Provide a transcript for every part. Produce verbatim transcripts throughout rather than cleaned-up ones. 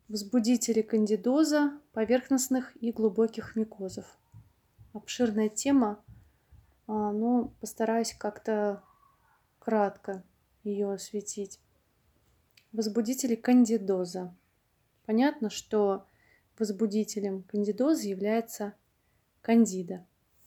Возбудители кандидоза, поверхностных и глубоких микозов. Обширная тема, но постараюсь как-то кратко ее осветить. Возбудители кандидоза. Понятно, что возбудителем кандидоза является кандида.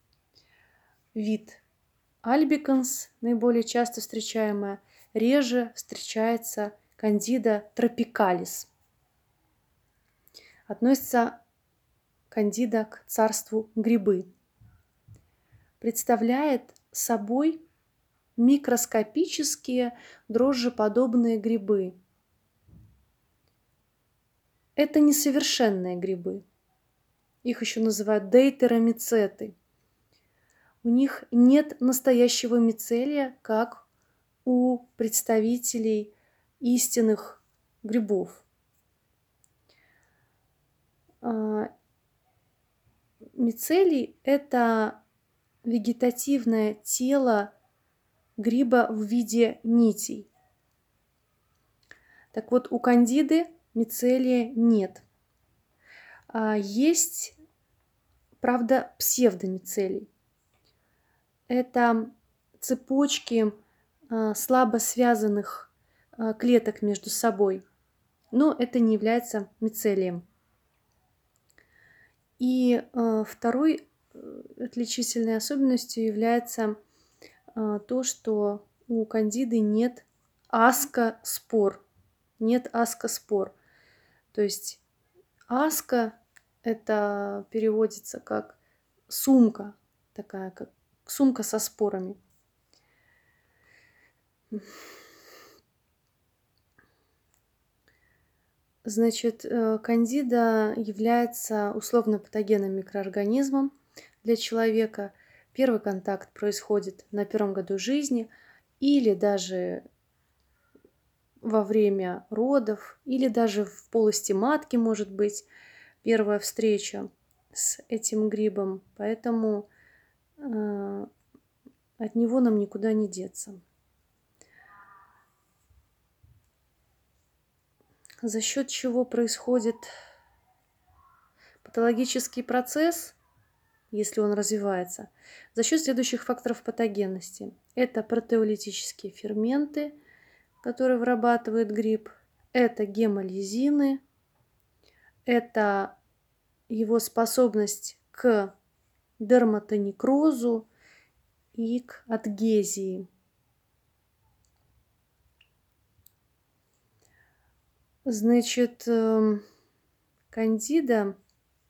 Вид альбиканс, наиболее часто встречаемая, реже встречается кандида тропикалис. Относится кандида к царству грибы. Представляет собой микроскопические дрожжеподобные грибы. Это несовершенные грибы. Их еще называют дейтеромицеты. У них нет настоящего мицелия, как у представителей истинных грибов. Мицелий – это вегетативное тело гриба в виде нитей. Так вот, у кандиды мицелия нет. Есть, правда, псевдомицелий. Это цепочки слабо связанных клеток между собой, но это не является мицелием. И второй отличительной особенностью является то, что у кандиды нет аскоспор. Нет аскоспор. То есть аска – это переводится как сумка, такая как сумка со спорами. Значит, кандида является условно-патогенным микроорганизмом для человека. Первый контакт происходит на первом году жизни или даже во время родов, или даже в полости матки может быть первая встреча с этим грибом. Поэтому э, от него нам никуда не деться. За счет чего происходит патологический процесс, если он развивается? За счет следующих факторов патогенности. Это протеолитические ферменты, которые вырабатывает гриб. Это гемолизины. Это его способность к дерматонекрозу и к адгезии. Значит, кандида,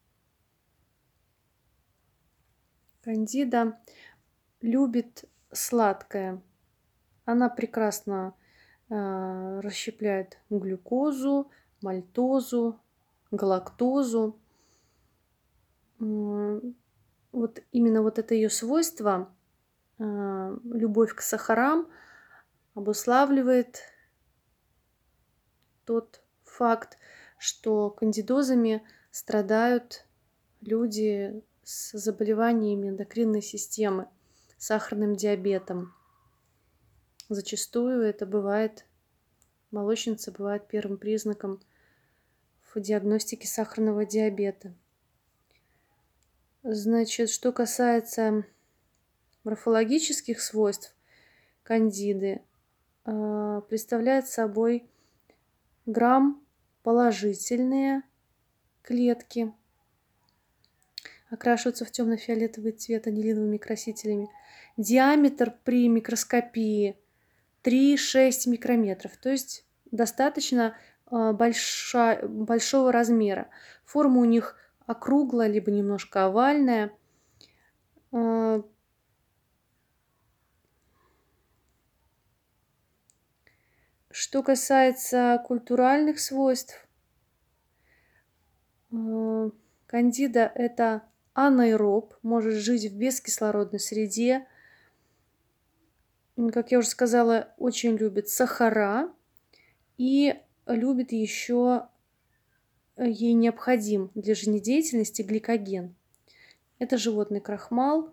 кандида любит сладкое. Она прекрасно э, расщепляет глюкозу, мальтозу, галактозу. Вот именно вот это ее свойство, э, любовь к сахарам, обуславливает тот факт, что кандидозами страдают люди с заболеваниями эндокринной системы, сахарным диабетом. Зачастую это бывает, молочница бывает первым признаком в диагностике сахарного диабета. Значит, что касается морфологических свойств кандиды, представляет собой грамм-положительные клетки, окрашиваются в темно-фиолетовый цвет анилиновыми красителями. Диаметр при микроскопии три-шесть микрометров, то есть достаточно большая, большого размера. Форма у них округлая, либо немножко овальная. Что касается культуральных свойств, кандида – это анаэроб, может жить в бескислородной среде. Как я уже сказала, очень любит сахара и любит еще, ей необходим для жизнедеятельности гликоген. Это животный крахмал,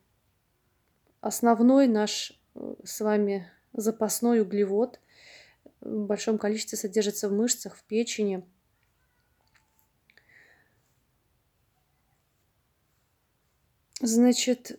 основной наш с вами запасной углевод. в большом количестве содержится в мышцах, в печени. Значит,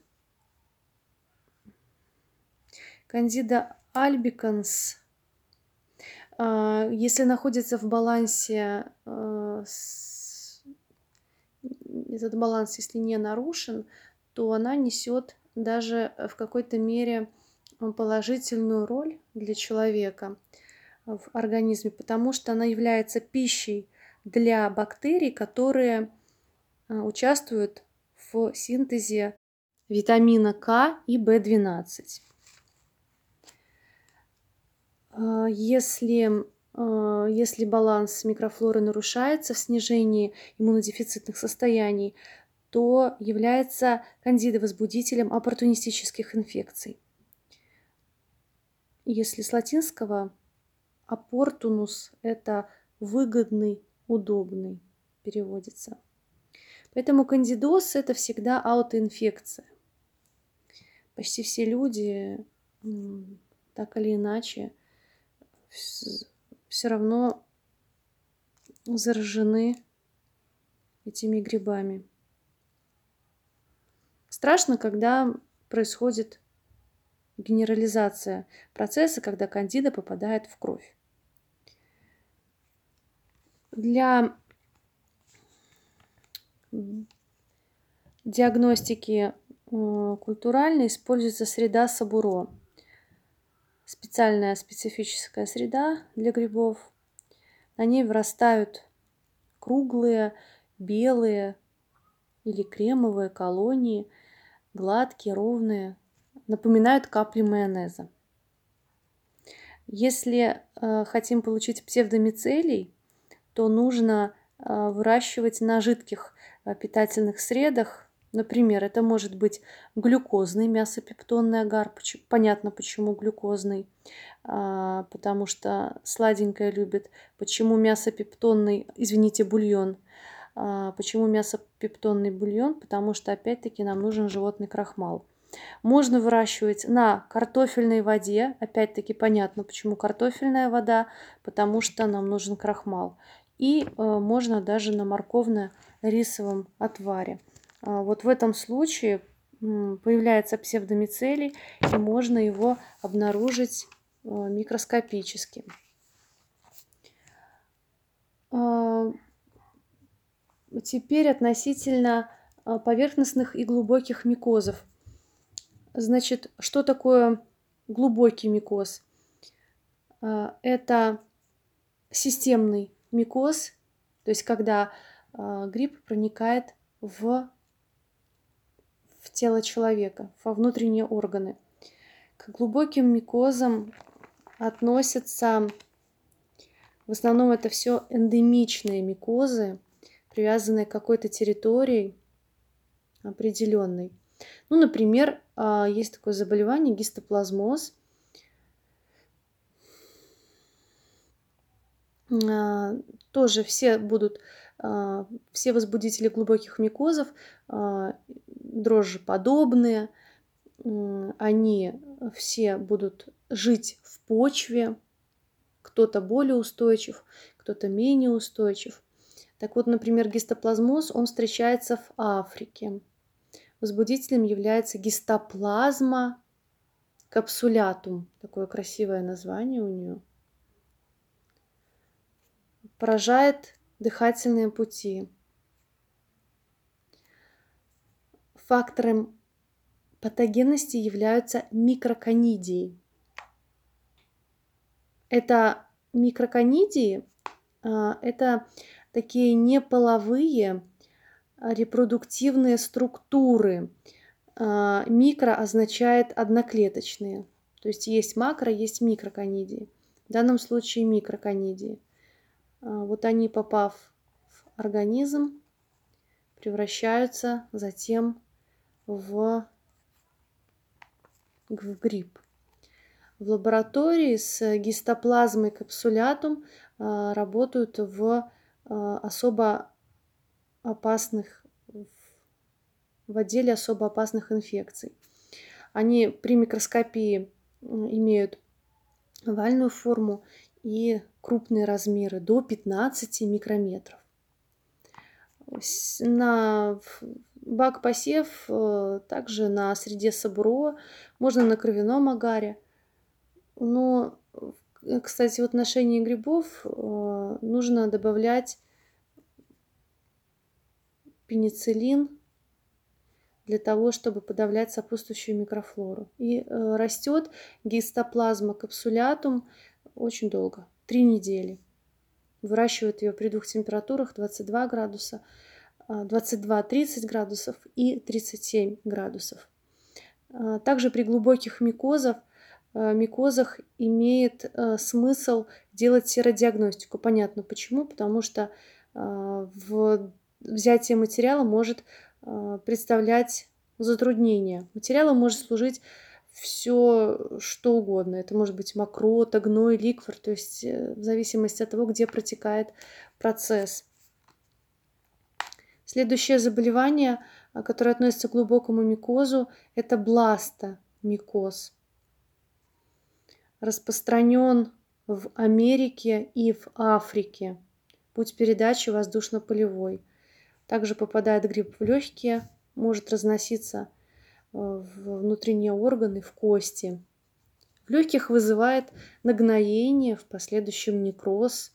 Candida albicans, а, если находится в балансе, а, с... этот баланс, если не нарушен, то она несет даже в какой-то мере положительную роль для человека в организме, потому что она является пищей для бактерий, которые участвуют в синтезе витамина К и В двенадцать. Если, если баланс микрофлоры нарушается в снижении иммунодефицитных состояний, то является кандида возбудителем оппортунистических инфекций. Если с латинского opportunus – это выгодный, удобный переводится. Поэтому кандидоз – это всегда аутоинфекция. Почти все люди так или иначе все равно заражены этими грибами. Страшно, когда происходит генерализация процесса, когда кандида попадает в кровь. Для диагностики культуральной используется среда Сабуро. Специальная специфическая среда для грибов. На ней вырастают круглые, белые или кремовые колонии, гладкие, ровные, напоминают капли майонеза. Если э, хотим получить псевдомицелий, то нужно э, выращивать на жидких э, питательных средах. Например, это может быть глюкозный мясопептонный агар. Понятно, почему глюкозный, э, потому что сладенькое любит. Почему мясопептонный, извините, бульон. Э, почему мясопептонный бульон? Потому что, опять-таки, нам нужен животный крахмал. Можно выращивать на картофельной воде. Опять-таки понятно, почему картофельная вода, потому что нам нужен крахмал. И э, можно даже на морковно-рисовом отваре. А вот в этом случае м, появляется псевдомицелий, и можно его обнаружить э, микроскопически. А, теперь относительно поверхностных и глубоких микозов. Значит, что такое глубокий микоз? Это системный микоз, то есть когда гриб проникает в, в тело человека, во внутренние органы. К глубоким микозам относятся, в основном это все эндемичные микозы, привязанные к какой-то территории определенной. Ну, например, есть такое заболевание гистоплазмоз. Тоже все будут, все возбудители глубоких микозов дрожжеподобные. Они все будут жить в почве. Кто-то более устойчив, кто-то менее устойчив. Так вот, например, гистоплазмоз, он встречается в Африке. Возбудителем является гистоплазма капсулятум. Такое красивое название у нее. Поражает дыхательные пути. Фактором патогенности являются микроконидии. Это микроконидии, это такие неполовые репродуктивные структуры. Микро означает одноклеточные. То есть есть макро, есть микроконидии. В данном случае микроконидии. Вот они, попав в организм, превращаются затем в, в гриб. В лаборатории с гистоплазмой капсулятум работают в особо опасных, в отделе особо опасных инфекций. Они при микроскопии имеют овальную форму и крупные размеры до пятнадцати микрометров. На бак-посев, также на среде сабуро, можно на кровяном агаре. Но, кстати, в отношении грибов нужно добавлять пенициллин для того, чтобы подавлять сопутствующую микрофлору. И растет гистоплазма капсулятум очень долго, три недели. Выращивают ее при двух температурах двадцать два градуса, двадцать два тридцать градусов и тридцать семь градусов. Также при глубоких микозах, микозах имеет смысл делать серодиагностику. Понятно почему, потому что в взятие материала может представлять затруднение. Материалом может служить все, что угодно. Это может быть мокрота, гной, ликвор, то есть в зависимости от того, где протекает процесс. Следующее заболевание, которое относится к глубокому микозу, это бластомикоз. Распространен в Америке и в Африке. Путь передачи воздушно-полевой. Также попадает гриб в легкие, может разноситься в внутренние органы, в кости. В легких вызывает нагноение, в последующем некроз.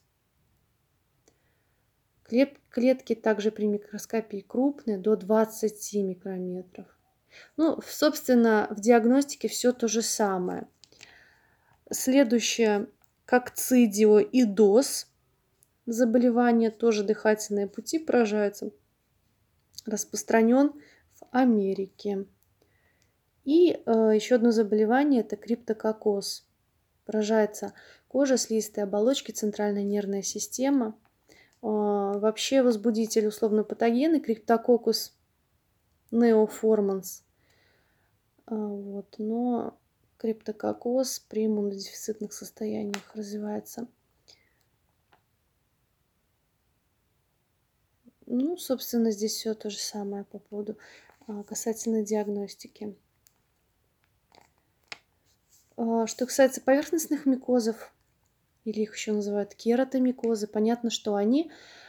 Клетки также при микроскопии крупные, до двадцати микрометров. Ну, собственно, в диагностике все то же самое. Следующее – кокцидиоидоз. Заболевание, тоже дыхательные пути поражаются. Распространен в Америке. И э, еще одно заболевание – это криптококоз. Поражается кожа, слизистые оболочки, центральная нервная система. Э, вообще возбудитель условно-патогенный криптококус неоформанс. Э, вот, но криптококоз при иммунодефицитных состояниях развивается. Ну, собственно, здесь все то же самое по поводу касательно диагностики. Что касается поверхностных микозов, или их еще называют кератомикозы, понятно, что они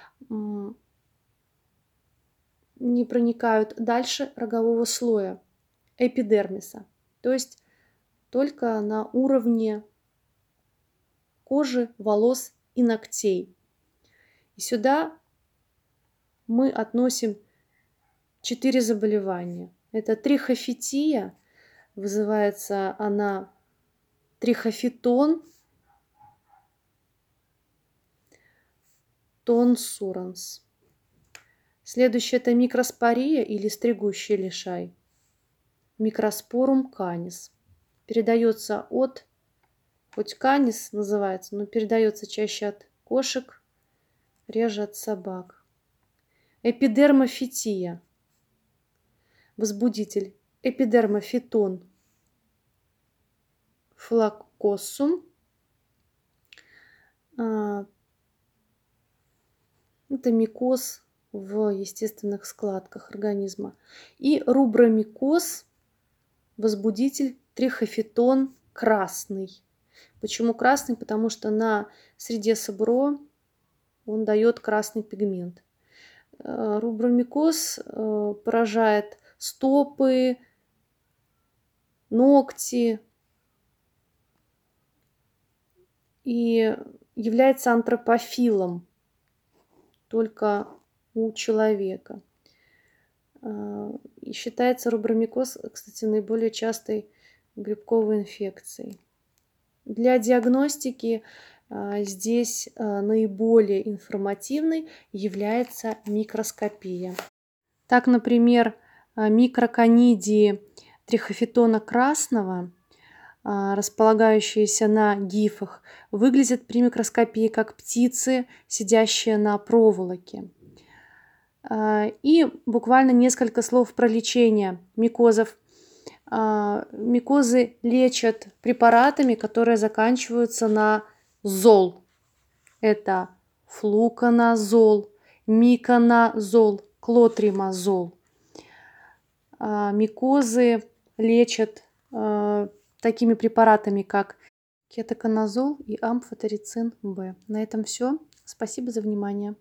не проникают дальше рогового слоя, эпидермиса, то есть только на уровне кожи, волос и ногтей. И сюда мы относим четыре заболевания. Это трихофития, вызывается она трихофитон тонсуранс. Следующее – это микроспория или стригущий лишай. Микроспорум канис. Передается от, хоть канис называется, но передается чаще от кошек, реже от собак. Эпидермофития. Возбудитель – эпидермофитон флакоссум. Это микоз в естественных складках организма. И рубромикоз, возбудитель трихофитон красный. Почему красный? Потому что на среде сабуро он дает красный пигмент. Рубромикоз поражает стопы, ногти и является антропофилом только у человека. И считается рубромикоз, кстати, наиболее частой грибковой инфекцией. Для диагностики здесь наиболее информативной является микроскопия. Так, например, микроконидии трихофитона красного, располагающиеся на гифах, выглядят при микроскопии как птицы, сидящие на проволоке. И буквально несколько слов про лечение микозов. Микозы лечат препаратами, которые заканчиваются на зол. Это флуконазол, миконазол, клотримазол. Микозы лечат такими препаратами, как кетоконазол и амфотерицин бэ. На этом все. Спасибо за внимание.